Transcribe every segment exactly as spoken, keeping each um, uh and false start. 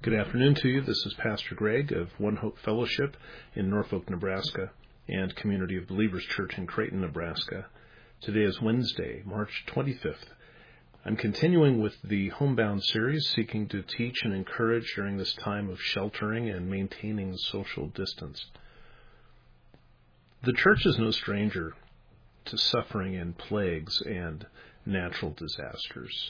Good afternoon to you. This is Pastor Greg of One Hope Fellowship in Norfolk, Nebraska, and Community of Believers Church in Creighton, Nebraska. Today is Wednesday, March twenty-fifth. I'm continuing with the Homebound series, seeking to teach and encourage during this time of sheltering and maintaining social distance. The church is no stranger to suffering and plagues and natural disasters.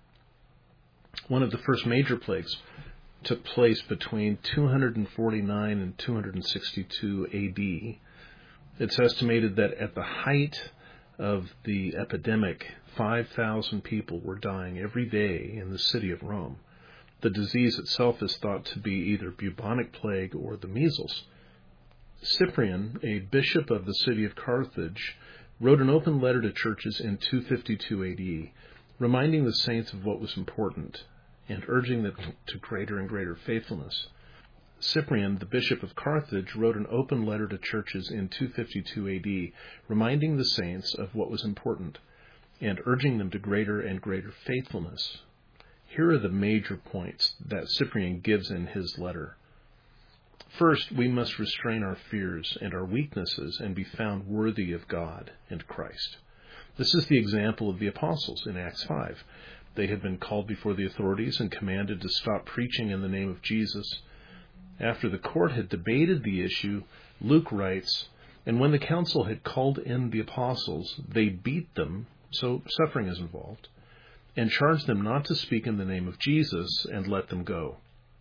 One of the first major plagues took place between two forty-nine and two sixty-two A D. It's estimated that at the height of the epidemic, five thousand people were dying every day in the city of Rome. The disease itself is thought to be either bubonic plague or the measles. Cyprian, a bishop of the city of Carthage, wrote an open letter to churches in two fifty-two A D, reminding the saints of what was important and urging them to greater and greater faithfulness. Cyprian, the bishop of Carthage, wrote an open letter to churches in two fifty-two A D, reminding the saints of what was important and urging them to greater and greater faithfulness. Here are the major points that Cyprian gives in his letter. First, we must restrain our fears and our weaknesses and be found worthy of God and Christ. This is the example of the apostles in Acts five. They had been called before the authorities and commanded to stop preaching in the name of Jesus. After the court had debated the issue, Luke writes, "And when the council had called in the apostles, they beat them," so suffering is involved, "and charged them not to speak in the name of Jesus, and let them go.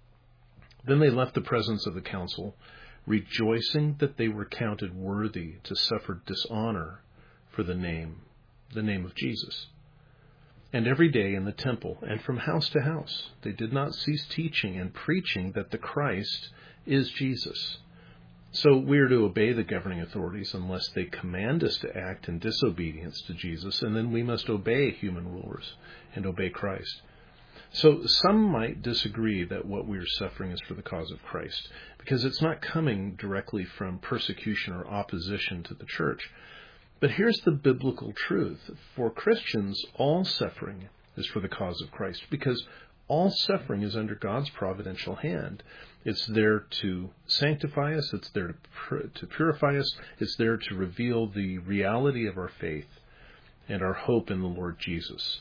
Then they left the presence of the council, rejoicing that they were counted worthy to suffer dishonor for the name, the name of Jesus. And every day in the temple and from house to house, they did not cease teaching and preaching that the Christ is Jesus." So we are to obey the governing authorities unless they command us to act in disobedience to Jesus, and then we must obey human rulers and obey Christ. So some might disagree that what we are suffering is for the cause of Christ, because it's not coming directly from persecution or opposition to the church. But here's the biblical truth. For Christians, all suffering is for the cause of Christ, because all suffering is under God's providential hand. It's there to sanctify us. It's there to, to purify us. It's there to reveal the reality of our faith and our hope in the Lord Jesus.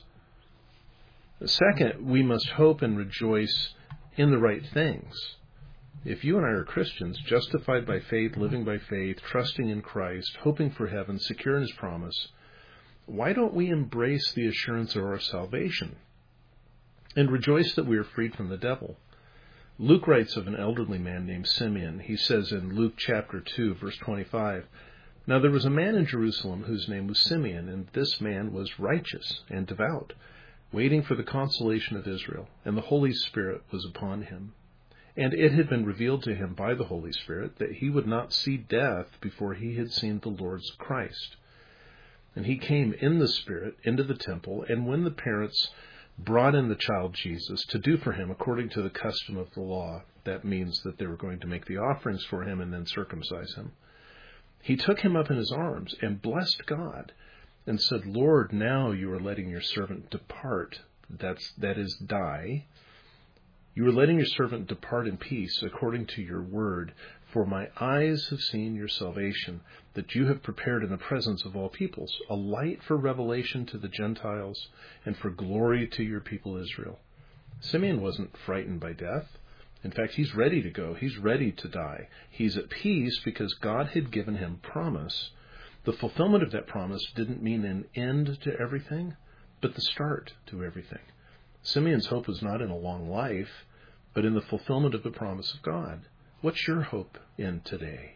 Second, we must hope and rejoice in the right things. If you and I are Christians, justified by faith, living by faith, trusting in Christ, hoping for heaven, secure in His promise, why don't we embrace the assurance of our salvation and rejoice that we are freed from the devil? Luke writes of an elderly man named Simeon. He says in Luke chapter two, verse twenty-five, "Now there was a man in Jerusalem whose name was Simeon, and this man was righteous and devout, waiting for the consolation of Israel, and the Holy Spirit was upon him. And it had been revealed to him by the Holy Spirit that he would not see death before he had seen the Lord's Christ. And he came in the Spirit into the temple, and when the parents brought in the child Jesus to do for him according to the custom of the law," that means that they were going to make the offerings for him and then circumcise him, "he took him up in his arms and blessed God and said, 'Lord, now you are letting your servant depart,'" that's, that is, die, "'you are letting your servant depart in peace according to your word, for my eyes have seen your salvation, that you have prepared in the presence of all peoples, a light for revelation to the Gentiles and for glory to your people Israel.'" Simeon wasn't frightened by death. In fact, he's ready to go. He's ready to die. He's at peace because God had given him promise. The fulfillment of that promise didn't mean an end to everything, but the start to everything. Simeon's hope was not in a long life, but in the fulfillment of the promise of God. What's your hope in today?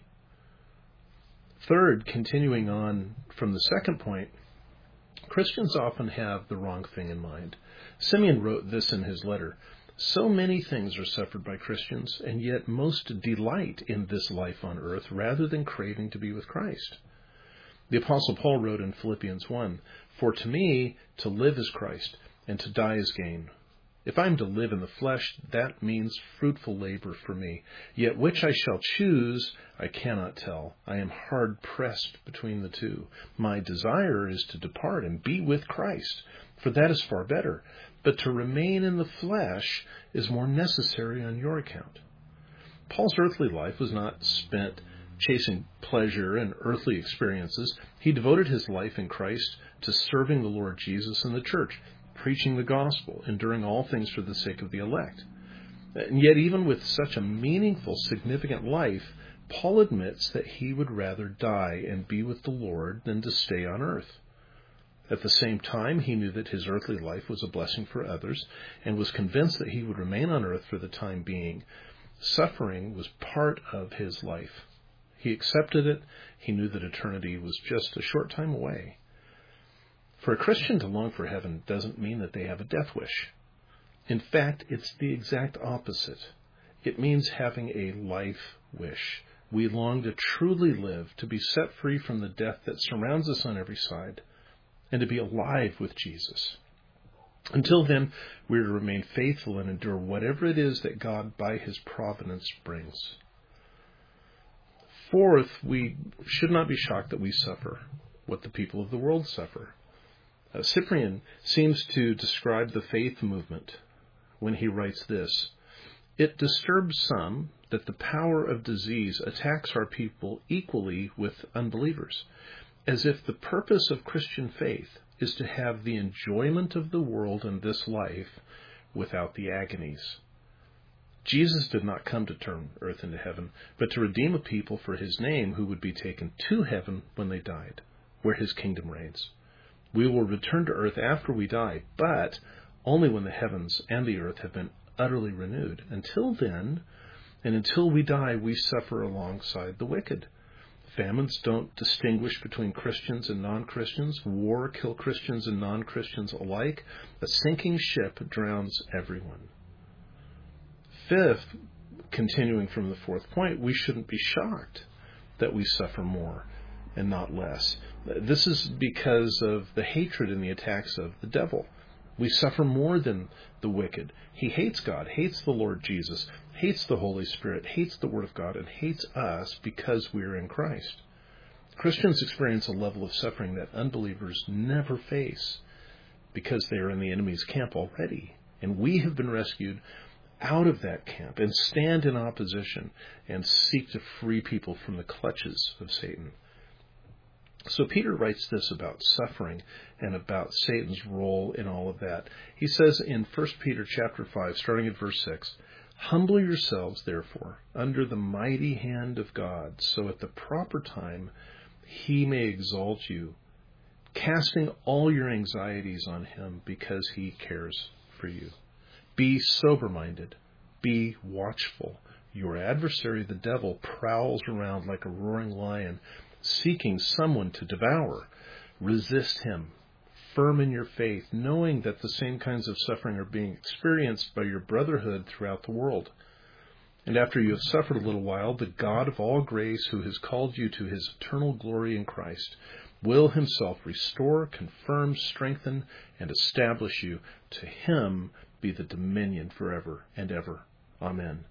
Third, continuing on from the second point, Christians often have the wrong thing in mind. Simeon wrote this in his letter: "So many things are suffered by Christians, and yet most delight in this life on earth rather than craving to be with Christ." The Apostle Paul wrote in Philippians one, "For to me, to live is Christ, and to die is gain. If I am to live in the flesh, that means fruitful labor for me. Yet which I shall choose, I cannot tell. I am hard pressed between the two. My desire is to depart and be with Christ, for that is far better. but to remain in the flesh is more necessary on your account. Paul's earthly life was not spent chasing pleasure and earthly experiences. He devoted his life in Christ to serving the Lord Jesus and the church, preaching the gospel, enduring all things for the sake of the elect. And yet, even with such a meaningful, significant life, Paul admits that he would rather die and be with the Lord than to stay on earth. At the same time, he knew that his earthly life was a blessing for others and was convinced that he would remain on earth for the time being. Suffering was part of his life. He accepted it. He knew that eternity was just a short time away. For a Christian to long for heaven doesn't mean that they have a death wish. In fact, it's the exact opposite. It means having a life wish. We long to truly live, to be set free from the death that surrounds us on every side, and to be alive with Jesus. Until then, we are to remain faithful and endure whatever it is that God, by his providence, brings. Fourth, we should not be shocked that we suffer what the people of the world suffer. Uh, Cyprian seems to describe the faith movement when he writes this: "It disturbs some that the power of disease attacks our people equally with unbelievers, as if the purpose of Christian faith is to have the enjoyment of the world and this life without the agonies. Jesus did not come to turn earth into heaven, but to redeem a people for his name who would be taken to heaven when they died, where his kingdom reigns. We will return to earth after we die, but only when the heavens and the earth have been utterly renewed. Until then, and until we die, we suffer alongside the wicked. Famines don't distinguish between Christians and non-Christians. War kills Christians and non-Christians alike. A sinking ship drowns everyone." Fifth, continuing from the fourth point, we shouldn't be shocked that we suffer more and not less. This is because of the hatred and the attacks of the devil. We suffer more than the wicked. He hates God, hates the Lord Jesus, hates the Holy Spirit, hates the Word of God, and hates us because we are in Christ. Christians experience a level of suffering that unbelievers never face because they are in the enemy's camp already. And we have been rescued out of that camp and stand in opposition and seek to free people from the clutches of Satan. So Peter writes this about suffering and about Satan's role in all of that. He says in First Peter chapter five, starting at verse six, "Humble yourselves, therefore, under the mighty hand of God, so at the proper time he may exalt you, casting all your anxieties on him because he cares for you. Be sober-minded, be watchful. Your adversary, the devil, prowls around like a roaring lion, seeking someone to devour. Resist him, firm in your faith, knowing that the same kinds of suffering are being experienced by your brotherhood throughout the world. And after you have suffered a little while, the God of all grace, who has called you to his eternal glory in Christ, will himself restore, confirm, strengthen, and establish you. To him be the dominion forever and ever. Amen."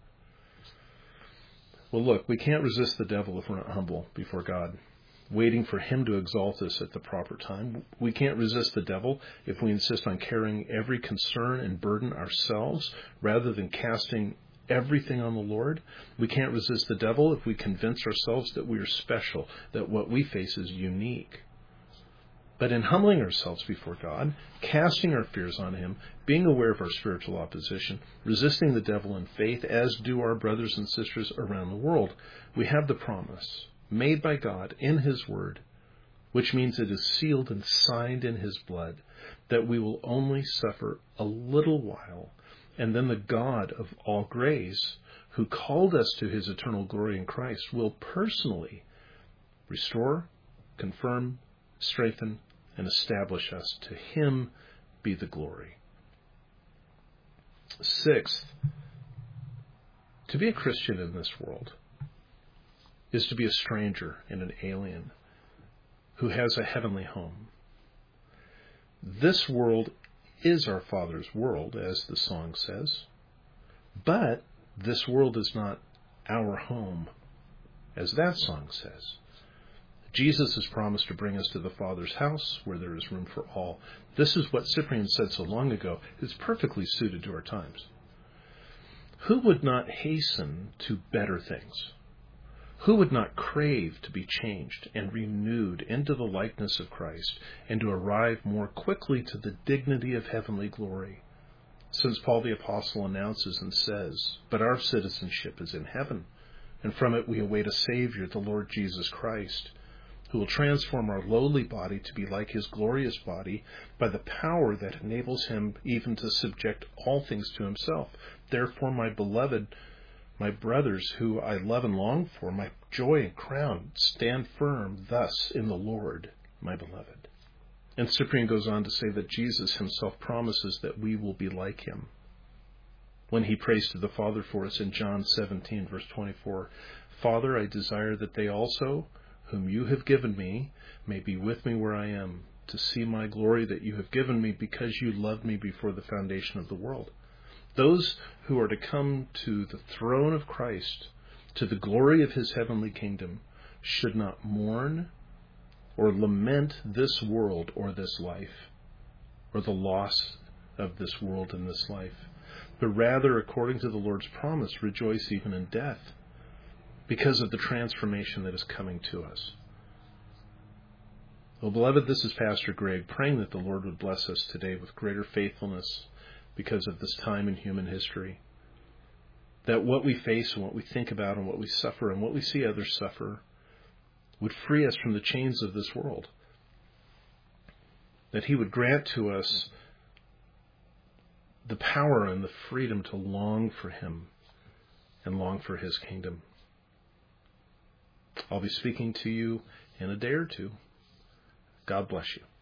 Well, look, we can't resist the devil if we're not humble before God, waiting for him to exalt us at the proper time. We can't resist the devil if we insist on carrying every concern and burden ourselves rather than casting everything on the Lord. We can't resist the devil if we convince ourselves that we are special, that what we face is unique. But in humbling ourselves before God, casting our fears on him, being aware of our spiritual opposition, resisting the devil in faith, as do our brothers and sisters around the world, we have the promise made by God in his word, which means it is sealed and signed in his blood, that we will only suffer a little while, and then the God of all grace, who called us to his eternal glory in Christ, will personally restore, confirm, strengthen, and establish us. To him be the glory. Sixth, to be a Christian in this world is to be a stranger and an alien who has a heavenly home. This world is our Father's world, as the song says, but this world is not our home, as that song says. Jesus has promised to bring us to the Father's house where there is room for all. This is what Cyprian said so long ago. It's perfectly suited to our times. Who would not hasten to better things? Who would not crave to be changed and renewed into the likeness of Christ and to arrive more quickly to the dignity of heavenly glory? Since Paul the Apostle announces and says, "But our citizenship is in heaven, and from it we await a Savior, the Lord Jesus Christ, who will transform our lowly body to be like his glorious body by the power that enables him even to subject all things to himself. Therefore, my beloved, my brothers who I love and long for, my joy and crown, stand firm thus in the Lord, my beloved." And Cyprian goes on to say that Jesus himself promises that we will be like him when he prays to the Father for us in John seventeen, verse twenty-four. "Father, I desire that they also, whom you have given me, may be with me where I am, to see my glory that you have given me because you loved me before the foundation of the world." Those who are to come to the throne of Christ, to the glory of his heavenly kingdom, should not mourn or lament this world or this life, or the loss of this world and this life, but rather, according to the Lord's promise, rejoice even in death, because of the transformation that is coming to us. Well, beloved, this is Pastor Greg, praying that the Lord would bless us today with greater faithfulness because of this time in human history. That what we face and what we think about and what we suffer and what we see others suffer would free us from the chains of this world. That he would grant to us the power and the freedom to long for him and long for his kingdom. I'll be speaking to you in a day or two. God bless you.